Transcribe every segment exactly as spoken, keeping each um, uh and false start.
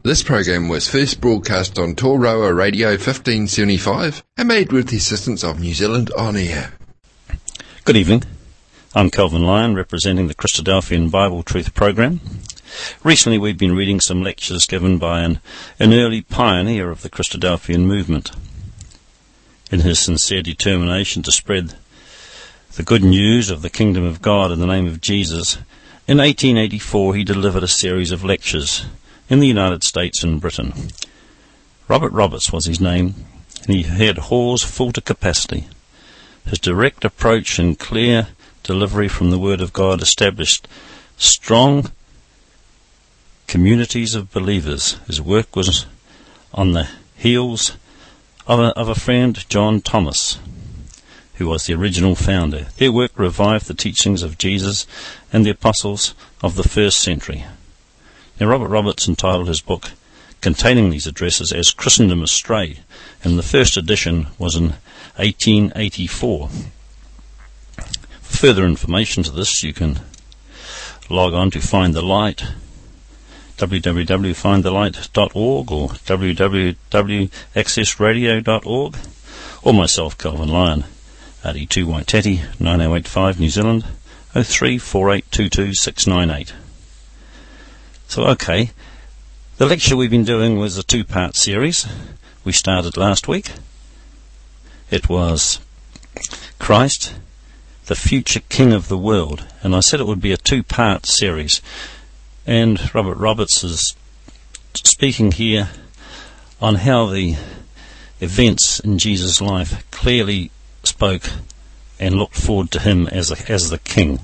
This program was first broadcast on Toroa Radio fifteen seventy-five and made with the assistance of New Zealand On Air. Good evening. I'm Calvin Lyon, representing the Christadelphian Bible Truth Program. Recently we've been reading some lectures given by an, an early pioneer of the Christadelphian movement. In his sincere determination to spread the good news of the kingdom of God in the name of Jesus, in eighteen eighty-four he delivered a series of lectures in the United States and Britain. Robert Roberts was his name, and he had halls full to capacity. His direct approach and clear delivery from the Word of God established strong communities of believers. His work was on the heels of a, of a friend, John Thomas, who was the original founder. Their work revived the teachings of Jesus and the apostles of the first century. Now, Robert Roberts entitled his book containing these addresses as Christendom Astray, and the first edition was in eighteen eighty-four. For further information to this, you can log on to Find the Light, w w w dot find the light dot org or w w w dot access radio dot org, or myself, Calvin Lyon, R D two Waitati, nine oh eight five, New Zealand, oh three four eight two two six nine eight. So, okay, the lecture we've been doing was a two-part series. We started last week. It was Christ, the future King of the world, and I said it would be a two-part series. And Robert Roberts is speaking here on how the events in Jesus' life clearly spoke and looked forward to him as a, as the King.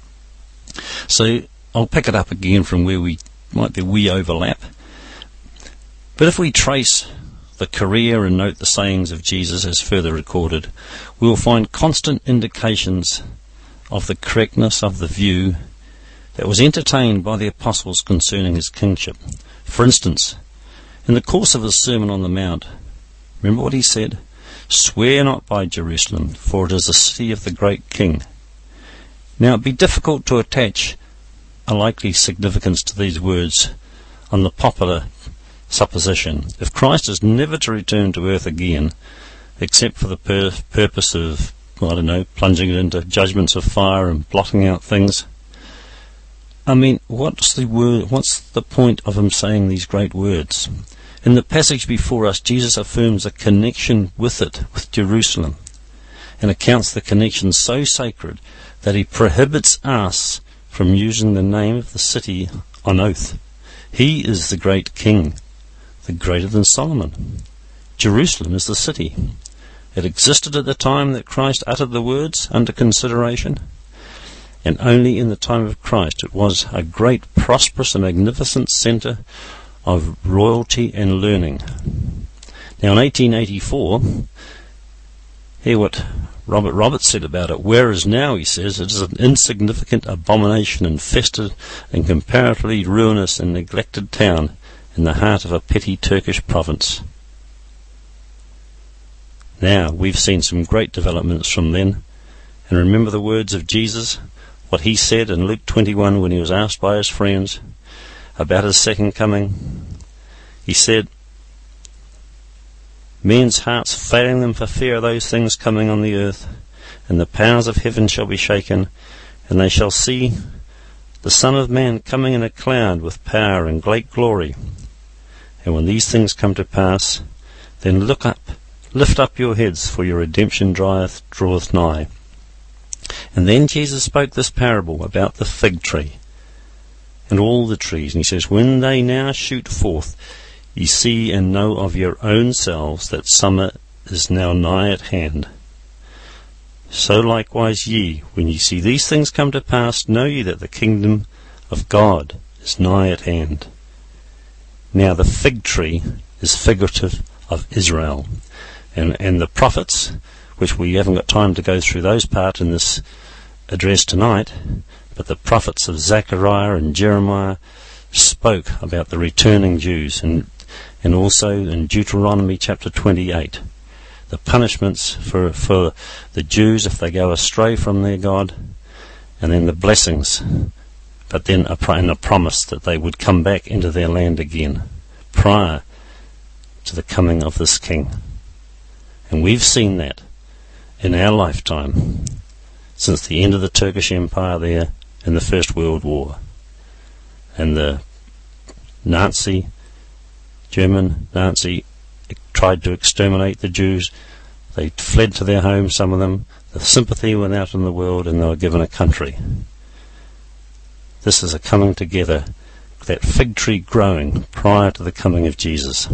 So I'll pick it up again from where we might be wee overlap. But if we trace the career and note the sayings of Jesus as further recorded, we will find constant indications of the correctness of the view that was entertained by the apostles concerning his kingship. For instance, in the course of his Sermon on the Mount, remember what he said? Swear not by Jerusalem, for it is the city of the great King. Now, it would be difficult to attach a likely significance to these words on the popular supposition. If Christ is never to return to earth again, except for the pur- purpose of, well, I don't know, plunging it into judgments of fire and blotting out things, I mean, what's the word? What's the point of him saying these great words? In the passage before us, Jesus affirms a connection with it, with Jerusalem, and accounts the connection so sacred that he prohibits us from using the name of the city on oath. He is the great King, the greater than Solomon. Jerusalem is the city. It existed at the time that Christ uttered the words under consideration, and only in the time of Christ it was a great, prosperous and magnificent centre of royalty and learning. Now in eighteen eighty-four, hear what Robert Roberts said about it. Whereas now, he says, it is an insignificant abomination, infested and comparatively ruinous and neglected town in the heart of a petty Turkish province. Now, we've seen some great developments from then, and remember the words of Jesus, what he said in Luke twenty-one when he was asked by his friends about his second coming. He said, men's hearts failing them for fear of those things coming on the earth, and the powers of heaven shall be shaken, and they shall see the Son of Man coming in a cloud with power and great glory. And when these things come to pass, then look up, lift up your heads, for your redemption draweth, draweth nigh. And then Jesus spoke this parable about the fig tree and all the trees, and he says, when they now shoot forth, ye see and know of your own selves that summer is now nigh at hand. So likewise ye, when ye see these things come to pass, know ye that the kingdom of God is nigh at hand. Now the fig tree is figurative of Israel, and, and the prophets, which we haven't got time to go through those parts in this address tonight, but the prophets of Zechariah and Jeremiah spoke about the returning Jews, and and also in Deuteronomy chapter twenty-eight, the punishments for for the Jews if they go astray from their God, and then the blessings, but then a, and a promise that they would come back into their land again. prior to the coming of this king. And we've seen that in our lifetime since the end of the Turkish Empire there in the First World War. And the Nazi, German Nazi, tried to exterminate the Jews. They fled to their homes, some of them. The sympathy went out in the world, and they were given a country. This is a coming together, that fig tree growing prior to the coming of Jesus.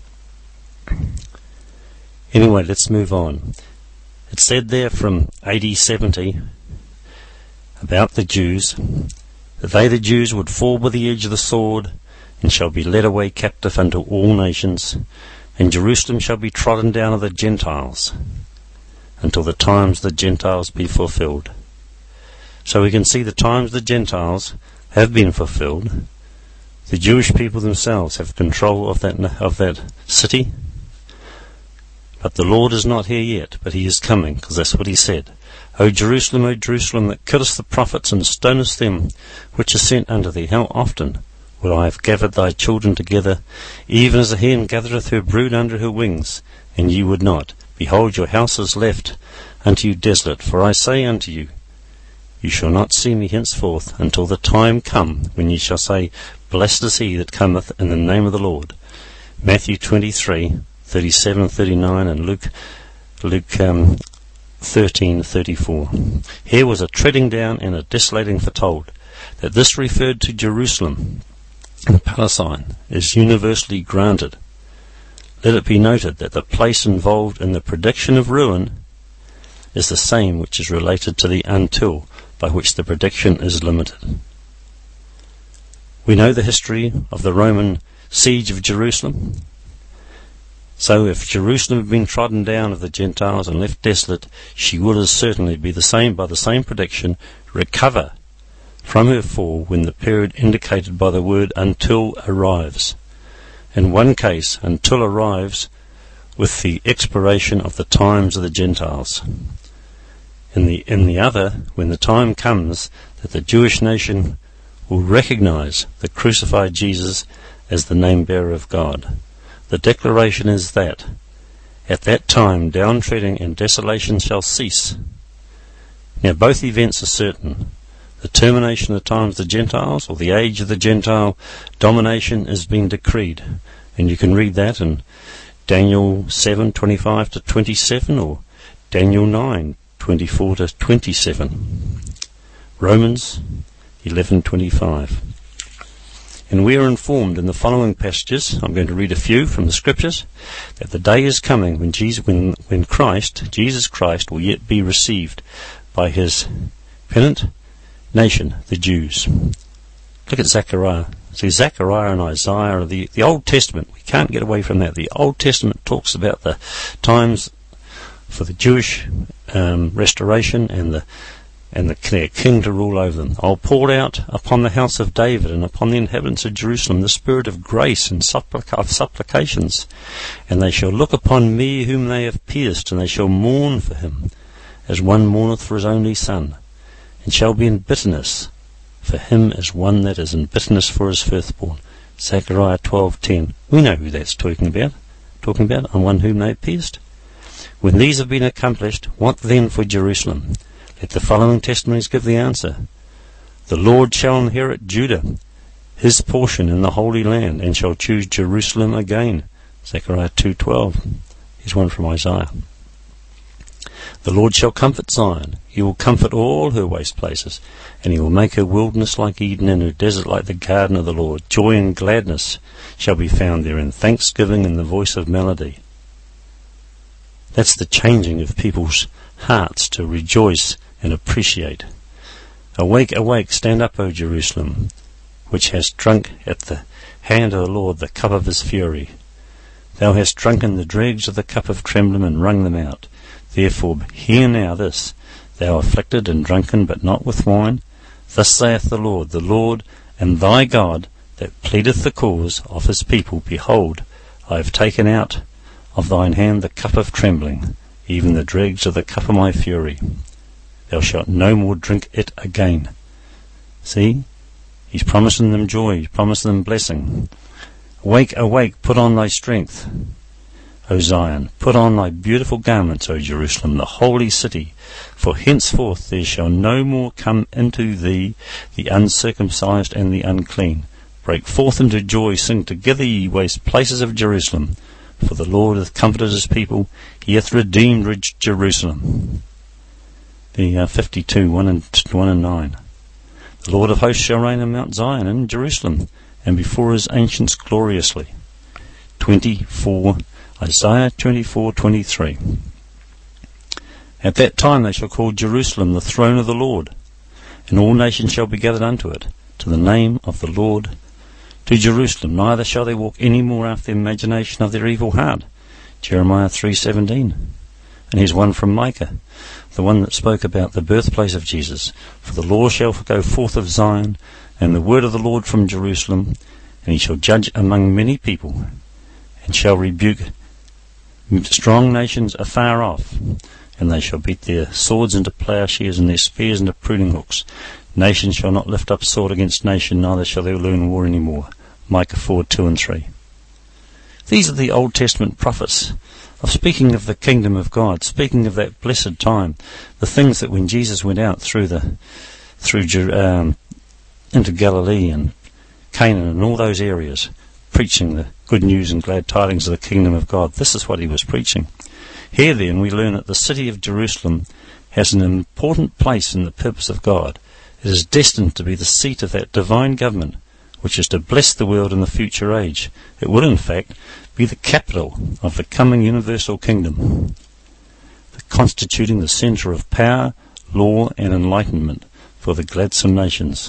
Anyway, let's move on. It said there from A D seventy about the Jews, that they, the Jews, would fall by the edge of the sword, and shall be led away captive unto all nations, and Jerusalem shall be trodden down of the Gentiles, until the times of the Gentiles be fulfilled. So we can see the times of the Gentiles have been fulfilled. The Jewish people themselves have control of that of that city. But the Lord is not here yet, but he is coming, because that's what he said. O Jerusalem, O Jerusalem, that killest the prophets and stonest them which are sent unto thee, how often would I have gathered thy children together, even as a hen gathereth her brood under her wings, and ye would not. Behold, your house is left unto you desolate. For I say unto you, you shall not see me henceforth, until the time come when ye shall say, Blessed is he that cometh in the name of the Lord. Matthew twenty-three, thirty-seven, thirty-nine, and Luke, Luke um, thirteen, thirty-four. Here was a treading down and a desolating foretold, that this referred to Jerusalem and Palestine is universally granted. Let it be noted that the place involved in the prediction of ruin is the same which is related to the until, by which the prediction is limited. We know the history of the Roman siege of Jerusalem. So if Jerusalem had been trodden down of the Gentiles and left desolate, she would as certainly be the same, by the same prediction, recover from her fall when the period indicated by the word until arrives. In one case, until arrives with the expiration of the times of the Gentiles. In the, in the other, when the time comes that the Jewish nation will recognize the crucified Jesus as the name-bearer of God. The declaration is that at that time downtreading and desolation shall cease. Now both events are certain. The termination of the times of the Gentiles, or the age of the Gentile domination, is being decreed. And you can read that in Daniel seven, twenty-five to twenty-seven, or Daniel nine, twenty-four to twenty-seven. Romans eleven, twenty-five. And we are informed in the following passages, I'm going to read a few from the scriptures, that the day is coming when Jesus, when, when Christ, Jesus Christ, will yet be received by his penitent nation, the Jews. Look at Zechariah. See, Zechariah and Isaiah are the, the Old Testament. We can't get away from that. The Old Testament talks about the times for the Jewish um, restoration and the and the their king to rule over them. I'll pour out upon the house of David and upon the inhabitants of Jerusalem the spirit of grace and supplica- of supplications, and they shall look upon me whom they have pierced, and they shall mourn for him, as one mourneth for his only son, and shall be in bitterness for him as one that is in bitterness for his firstborn. Zechariah twelve ten. We know who that's talking about. Talking about on one whom they have pierced. When these have been accomplished, what then for Jerusalem? Let the following testimonies give the answer. The Lord shall inherit Judah, his portion in the Holy Land, and shall choose Jerusalem again. Zechariah two twelve. Here's one from Isaiah. The Lord shall comfort Zion. He will comfort all her waste places, and he will make her wilderness like Eden, and her desert like the garden of the Lord. Joy and gladness shall be found therein, thanksgiving and the voice of melody. That's the changing of people's hearts to rejoice and appreciate. Awake, awake, stand up, O Jerusalem, which hast drunk at the hand of the Lord the cup of his fury. Thou hast drunken the dregs of the cup of trembling and wrung them out. Therefore hear now this, thou afflicted and drunken, but not with wine. Thus saith the Lord, the Lord and thy God, that pleadeth the cause of his people. Behold, I have taken out of thine hand the cup of trembling, even the dregs of the cup of my fury. Thou shalt no more drink it again. See, he's promising them joy, he's promising them blessing. Awake, awake, put on thy strength, O Zion, put on thy beautiful garments, O Jerusalem, the holy city. For henceforth there shall no more come into thee the uncircumcised and the unclean. Break forth into joy, sing together, ye waste places of Jerusalem. For the Lord hath comforted his people, he hath redeemed rich Jerusalem. The uh, fifty-two, one and, one and nine. The Lord of hosts shall reign in Mount Zion and in Jerusalem, and before his ancients gloriously. twenty-four, Isaiah twenty-four, twenty-three. At that time they shall call Jerusalem the throne of the Lord, and all nations shall be gathered unto it, to the name of the Lord, to Jerusalem. Neither shall they walk any more after the imagination of their evil heart. Jeremiah three seventeen. And here's one from Micah, the one that spoke about the birthplace of Jesus. For the law shall go forth of Zion, and the word of the Lord from Jerusalem, and he shall judge among many people, and shall rebuke strong nations afar off, and they shall beat their swords into plowshares, and their spears into pruning hooks. Nation shall not lift up sword against nation, neither shall they learn war any more. Micah four, two and three. These are the Old Testament prophets of speaking of the kingdom of God, speaking of that blessed time, the things that when Jesus went out through the through um, into Galilee and Canaan and all those areas, preaching the good news and glad tidings of the kingdom of God. This is what he was preaching. Here then we learn that the city of Jerusalem has an important place in the purpose of God. It is destined to be the seat of that divine government which is to bless the world in the future age. It will in fact be the capital of the coming universal kingdom, constituting the centre of power, law and enlightenment for the gladsome nations.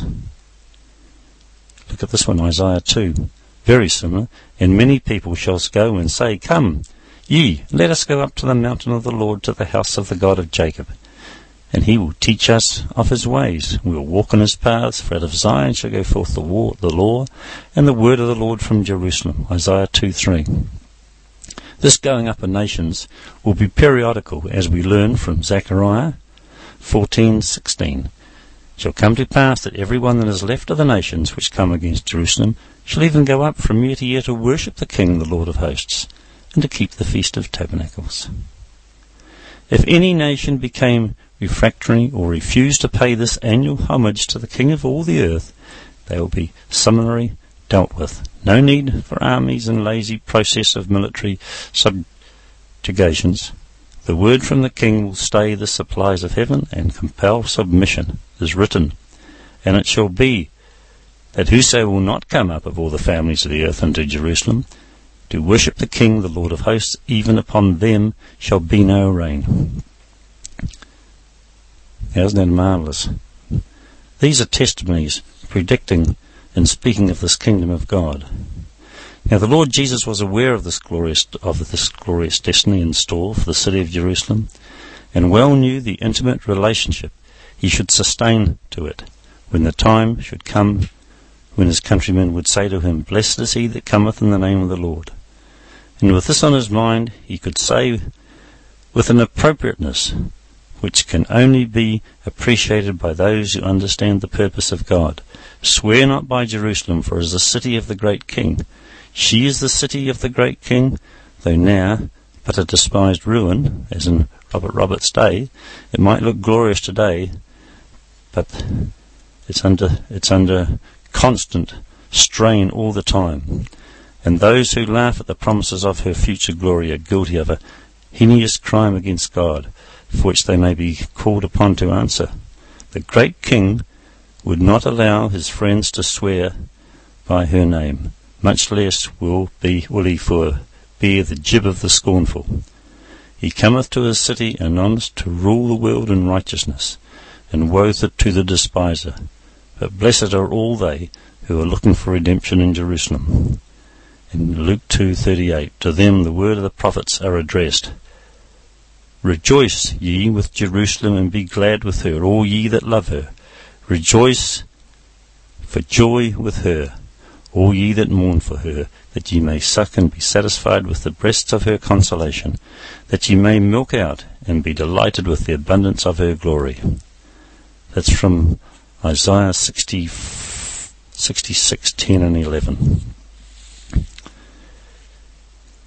Look at this one, Isaiah two. Very similar. And many people shall go and say, Come, ye, let us go up to the mountain of the Lord, to the house of the God of Jacob. And he will teach us of his ways. We will walk in his paths, for out of Zion shall go forth the, war, the law and the word of the Lord from Jerusalem. Isaiah two three. This going up of nations will be periodical, as we learn from Zechariah fourteen sixteen. Shall come to pass that every one that is left of the nations which come against Jerusalem shall even go up from year to year to worship the King, the Lord of hosts, and to keep the Feast of Tabernacles. If any nation became refractory or refused to pay this annual homage to the King of all the earth, they will be summarily dealt with. No need for armies and lazy process of military subjugations. The word from the King will stay the supplies of heaven and compel submission, is written. And it shall be that whoso will not come up of all the families of the earth unto Jerusalem to worship the King, the Lord of hosts, even upon them shall be no rain. Isn't that marvellous? These are testimonies predicting and speaking of this kingdom of God. Now the Lord Jesus was aware of this glorious of this glorious destiny in store for the city of Jerusalem, and well knew the intimate relationship he should sustain to it when the time should come when his countrymen would say to him, Blessed is he that cometh in the name of the Lord. And with this on his mind, he could say with an appropriateness which can only be appreciated by those who understand the purpose of God, Swear not by Jerusalem, for it is the city of the great King. She is the city of the great King, though now but a despised ruin, as in Robert Roberts' day. It might look glorious today, but it's under it's under constant strain all the time. And those who laugh at the promises of her future glory are guilty of a heinous crime against God, for which they may be called upon to answer. The great King would not allow his friends to swear by her name, much less will be will he for bear the jib of the scornful. He cometh to his city anon to rule the world in righteousness, and woe to the despiser. But blessed are all they who are looking for redemption in Jerusalem. In Luke two thirty-eight, to them the word of the prophets are addressed. Rejoice ye with Jerusalem, and be glad with her, all ye that love her. Rejoice for joy with her, all ye that mourn for her, that ye may suck and be satisfied with the breasts of her consolation, that ye may milk out and be delighted with the abundance of her glory. That's from Isaiah sixty, sixty-six, ten and eleven.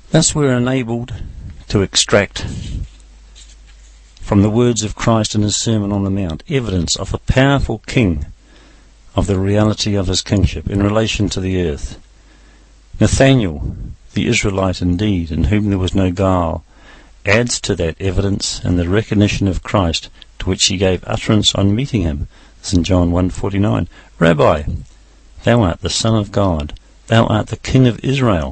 Thus we're enabled to extract from the words of Christ in his Sermon on the Mount evidence of a powerful king, of the reality of his kingship in relation to the earth. Nathanael, the Israelite indeed, in whom there was no guile, adds to that evidence and the recognition of Christ, to which he gave utterance on meeting him. This is in John one forty-nine. Rabbi, thou art the Son of God, thou art the King of Israel.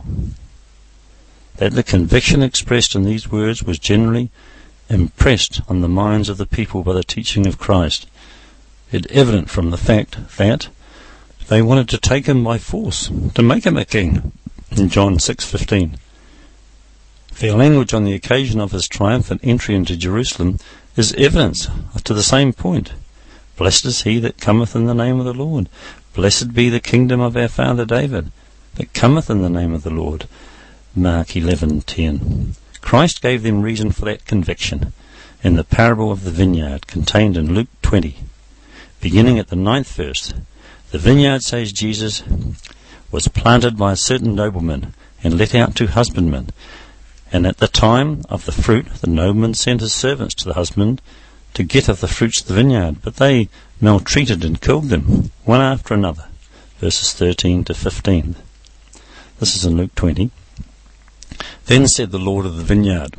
That the conviction expressed in these words was generally impressed on the minds of the people by the teaching of Christ, it evident from the fact that they wanted to take him by force, to make him a king, in John six fifteen. Their language on the occasion of his triumphant entry into Jerusalem is evidence to the same point. Blessed is he that cometh in the name of the Lord. Blessed be the kingdom of our father David, that cometh in the name of the Lord. Mark eleven ten. Christ gave them reason for that conviction in the parable of the vineyard contained in Luke twenty. Beginning at the ninth verse, the vineyard, says Jesus, was planted by a certain nobleman and let out to husbandmen. And at the time of the fruit, the nobleman sent his servants to the husband to get of the fruits of the vineyard, but they maltreated and killed them, one after another. Verses thirteen to fifteen. This is in Luke twenty. Then said the Lord of the vineyard,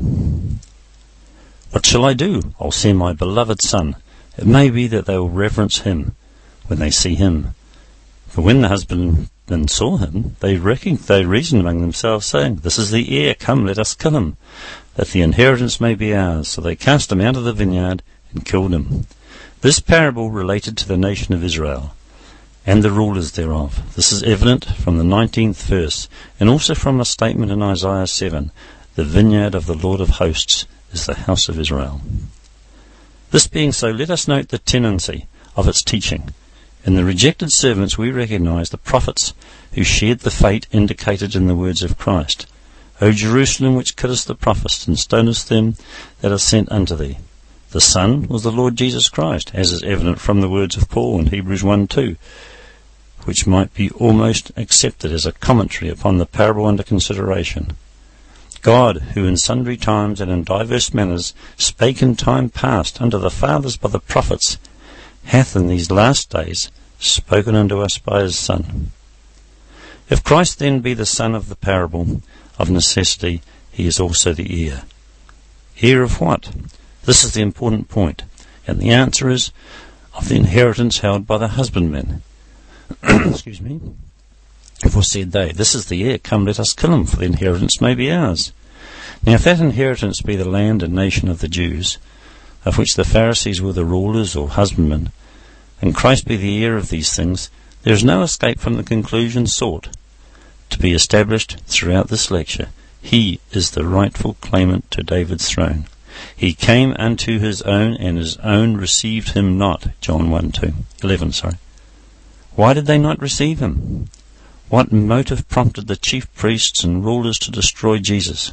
What shall I do? I'll send my beloved son. It may be that they will reverence him when they see him. For when the husbandmen saw him, they reckoned, they reasoned among themselves, saying, This is the heir, come, let us kill him, that the inheritance may be ours. So they cast him out of the vineyard and killed him. This parable related to the nation of Israel and the rulers thereof. This is evident from the nineteenth verse, and also from a statement in Isaiah seven, The vineyard of the Lord of hosts is the house of Israel. This being so, let us note the tendency of its teaching. In the rejected servants we recognize the prophets who shared the fate indicated in the words of Christ. O Jerusalem, which killest the prophets, and stonest them that are sent unto thee. The Son was the Lord Jesus Christ, as is evident from the words of Paul in Hebrews one two, which might be almost accepted as a commentary upon the parable under consideration. God, who in sundry times and in divers manners spake in time past unto the fathers by the prophets, hath in these last days spoken unto us by his Son. If Christ then be the Son of the parable, of necessity he is also the heir. Heir of what? This is the important point, and the answer is of the inheritance held by the husbandmen. Excuse me. For said they, This is the heir, come let us kill him, for the inheritance may be ours. Now if that inheritance be the land and nation of the Jews, of which the Pharisees were the rulers or husbandmen, and Christ be the heir of these things, there is no escape from the conclusion sought to be established throughout this lecture. He is the rightful claimant to David's throne. He came unto his own, and his own received him not. John one two, eleven, sorry. Why did they not receive him? What motive prompted the chief priests and rulers to destroy Jesus?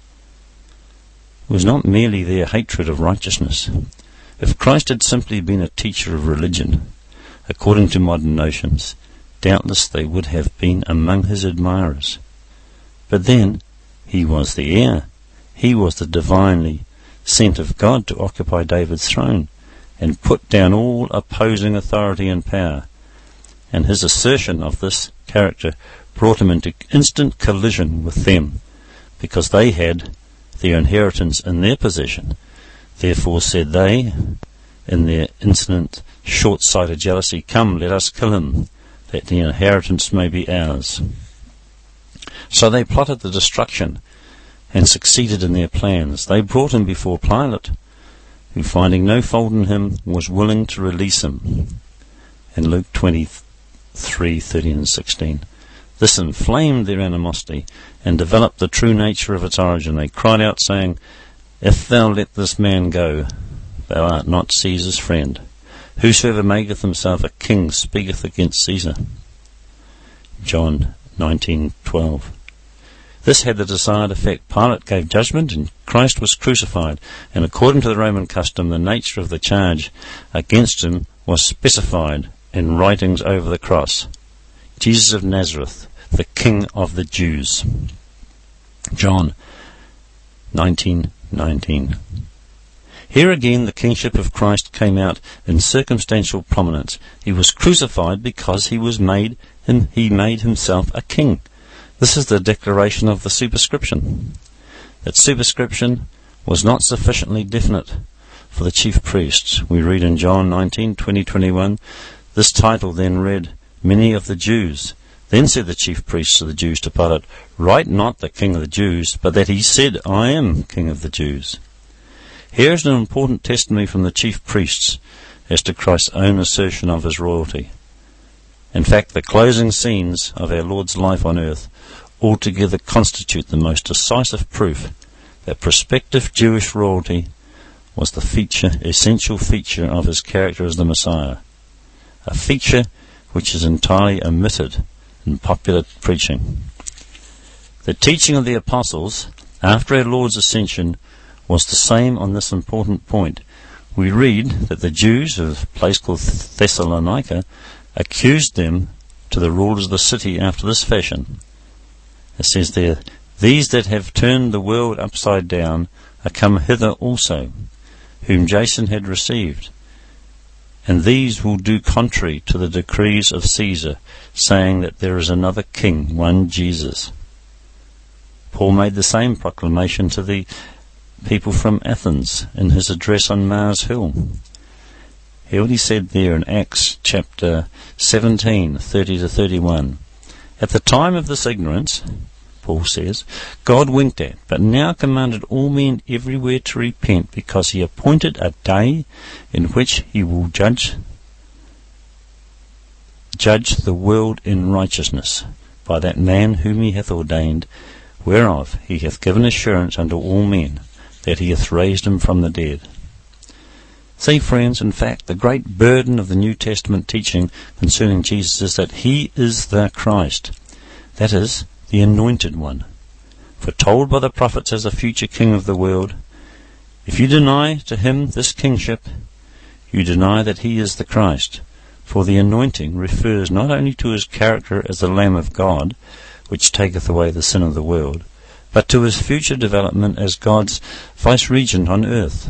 It was not merely their hatred of righteousness. If Christ had simply been a teacher of religion, according to modern notions, doubtless they would have been among his admirers. But then, he was the heir. He was the divinely sent of God to occupy David's throne and put down all opposing authority and power. And his assertion of this character brought him into instant collision with them, because they had their inheritance in their possession. Therefore said they, in their insolent, short-sighted jealousy, Come, let us kill him, that the inheritance may be ours. So they plotted the destruction and succeeded in their plans. They brought him before Pilate, who, finding no fault in him, was willing to release him. In Luke twenty-three, thirteen and sixteen. This inflamed their animosity and developed the true nature of its origin. They cried out, saying, If thou let this man go, thou art not Caesar's friend. Whosoever maketh himself a king speaketh against Caesar. John nineteen twelve. This had the desired effect. Pilate gave judgment, and Christ was crucified, and according to the Roman custom, the nature of the charge against him was specified in writings over the cross. Jesus of Nazareth, the King of the Jews. John John nineteen nineteen. Here again the kingship of Christ came out in circumstantial prominence. He was crucified because he was made him, he made himself a king. This is the declaration of the superscription. That superscription was not sufficiently definite for the chief priests. We read in John nineteen, twenty, twenty-one, this title then read, many of the Jews. Then said the chief priests of the Jews to Pilate, write not the King of the Jews, but that he said, I am King of the Jews. Here is an important testimony from the chief priests as to Christ's own assertion of his royalty. In fact, the closing scenes of our Lord's life on earth altogether constitute the most decisive proof that prospective Jewish royalty was the feature, essential feature of his character as the Messiah, a feature which is entirely omitted in popular preaching. The teaching of the apostles after our Lord's ascension was the same on this important point. We read that the Jews of a place called Thessalonica accused them to the rulers of the city after this fashion. It says there, these that have turned the world upside down are come hither also, whom Jason had received. And these will do contrary to the decrees of Caesar, saying that there is another king, one Jesus. Paul made the same proclamation to the people from Athens in his address on Mars Hill. Hear what he said there in Acts chapter seventeen, thirty to thirty-one. At the time of this ignorance, Paul says, God winked at, but now commanded all men everywhere to repent, because he appointed a day in which he will judge judge the world in righteousness by that man whom he hath ordained, whereof he hath given assurance unto all men, that he hath raised him from the dead. See, friends, in fact, the great burden of the New Testament teaching concerning Jesus is that he is the Christ, that is, the Anointed One, foretold by the prophets as the future King of the world. If you deny to him this kingship, you deny that he is the Christ, for the anointing refers not only to his character as the Lamb of God, which taketh away the sin of the world, but to his future development as God's vice-regent on earth.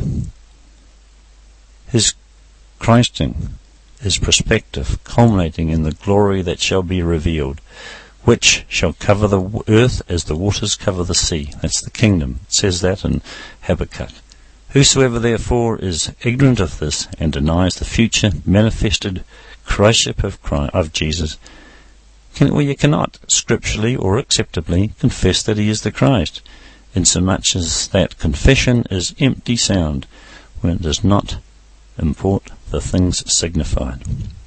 His Christing is prospective, culminating in the glory that shall be revealed, which shall cover the earth as the waters cover the sea. That's the kingdom. It says that in Habakkuk. Whosoever therefore is ignorant of this and denies the future manifested Christship of Christ, of Jesus, can, well, you cannot scripturally or acceptably confess that he is the Christ, insomuch as that confession is empty sound when it does not import the things signified.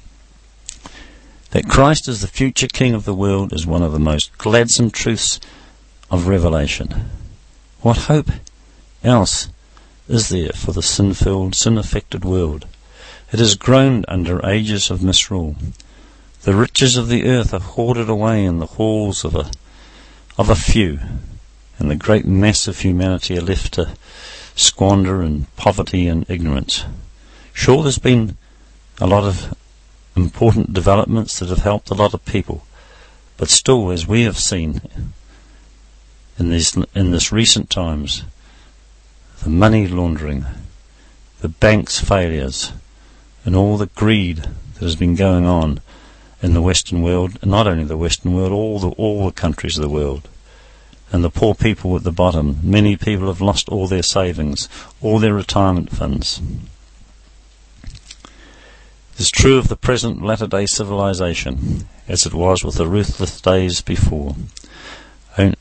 That Christ is the future King of the world is one of the most gladsome truths of Revelation. What hope else is there for the sin-filled, sin-affected world? It has groaned under ages of misrule. The riches of the earth are hoarded away in the halls of a of a few, and the great mass of humanity are left to squander in poverty and ignorance. Sure, there's been a lot of important developments that have helped a lot of people, but still, as we have seen in these in this recent times, the money laundering, the banks' failures, and all the greed that has been going on in the Western world, and not only the Western world, all the all the countries of the world, and the poor people at the bottom. Many people have lost all their savings, all their retirement funds. It is true of the present latter-day civilization, as it was with the ruthless days before. And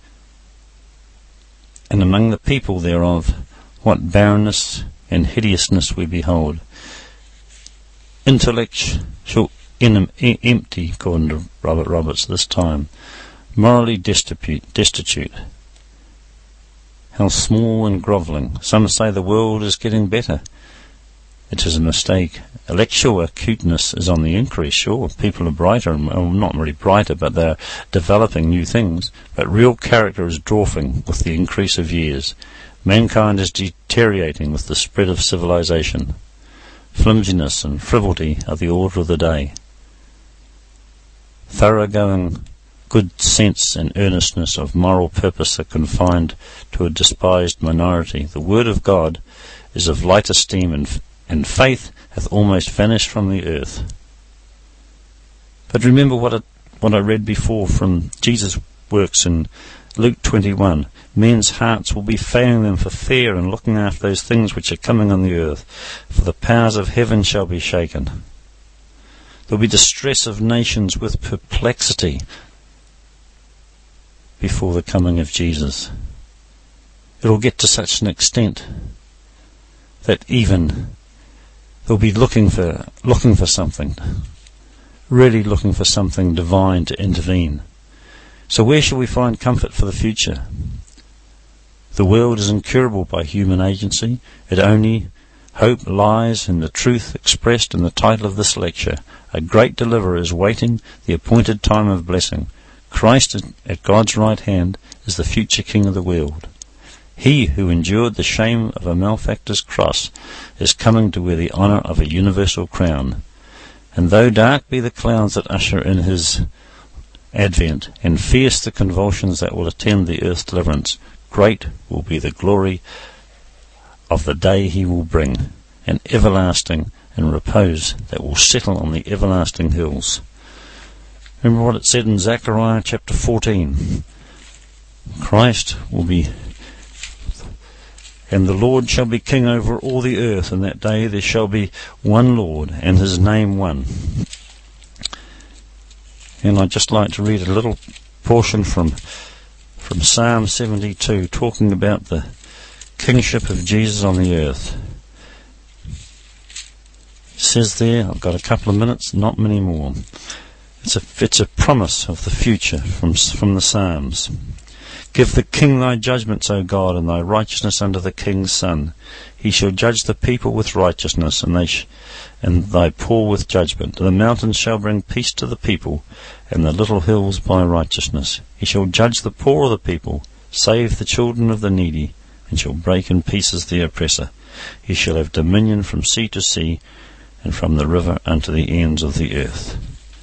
among the people thereof, what barrenness and hideousness we behold. Intellectual in, empty, according to Robert Roberts this time. Morally destitute, destitute. How small and grovelling. Some say the world is getting better. It is a mistake. Intellectual acuteness is on the increase, sure. People are brighter, well, not really brighter, but they're developing new things. But real character is dwarfing with the increase of years. Mankind is deteriorating with the spread of civilization. Flimsiness and frivolity are the order of the day. Thoroughgoing Good sense and earnestness of moral purpose are confined to a despised minority. The word of God is of light esteem, and, and faith hath almost vanished from the earth. But remember what, it, what I read before from Jesus' works in Luke twenty-one. Men's hearts will be failing them for fear and looking after those things which are coming on the earth, for the powers of heaven shall be shaken. There will be distress of nations with perplexity before the coming of Jesus. It will get to such an extent that even they'll be looking for looking for something, really looking for something divine to intervene. So where shall we find comfort for the future? The world is incurable by human agency. It only hope lies in the truth expressed in the title of this lecture. A great deliverer is waiting the appointed time of blessing. Christ at God's right hand is the future King of the world. He who endured the shame of a malefactor's cross is coming to wear the honour of a universal crown. And though dark be the clouds that usher in his advent, and fierce the convulsions that will attend the earth's deliverance, great will be the glory of the day he will bring, and everlasting and repose that will settle on the everlasting hills. Remember what it said in Zechariah chapter fourteen. Christ will be, and the Lord shall be king over all the earth. In that day there shall be one Lord, and his name one. And I'd just like to read a little portion from from Psalm seventy-two, talking about the kingship of Jesus on the earth. It says there, I've got a couple of minutes, not many more. It's a, it's a promise of the future from, from the Psalms. Give the king thy judgments, O God, and thy righteousness unto the king's son. He shall judge the people with righteousness, and they sh- and thy poor with judgment. The mountains shall bring peace to the people, and the little hills by righteousness. He shall judge the poor of the people, save the children of the needy, and shall break in pieces the oppressor. He shall have dominion from sea to sea, and from the river unto the ends of the earth.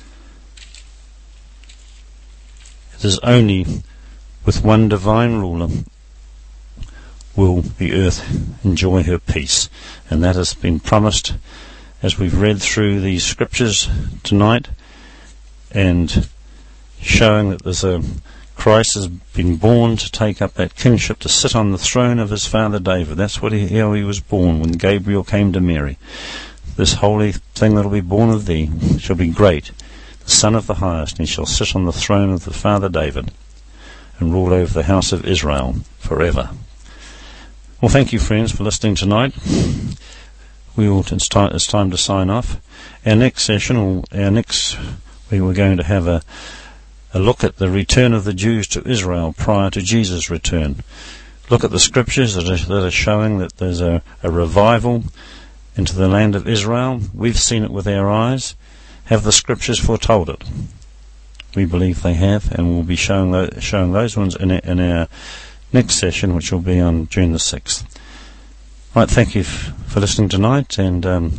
It is only with one divine ruler will the earth enjoy her peace, and that has been promised as we've read through these scriptures tonight, and showing that there's a Christ has been born to take up that kingship, to sit on the throne of his father David. That's what he, how he was born when Gabriel came to Mary. This holy thing that will be born of thee shall be great, the Son of the Highest, and he shall sit on the throne of the father David, and rule over the house of Israel forever. Well, thank you, friends, for listening tonight. We will, it's, time, it's time to sign off. Our next session, or our next, we were going to have a, a look at the return of the Jews to Israel prior to Jesus' return. Look at the scriptures that are, that are showing that there's a, a revival into the land of Israel. We've seen it with our eyes. Have the scriptures foretold it? We believe they have, and we'll be showing those, showing those ones in, in our next session, which will be on June the sixth. Right, thank you f- for listening tonight, and um,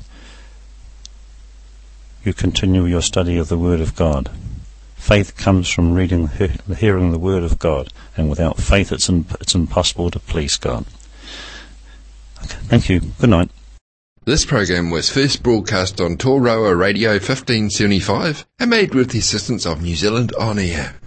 you continue your study of the Word of God. Faith comes from reading, he- hearing the Word of God, and without faith it's, imp- it's impossible to please God. Okay, thank you. Good night. This program was first broadcast on Toroa Radio fifteen seventy-five and made with the assistance of New Zealand On Air.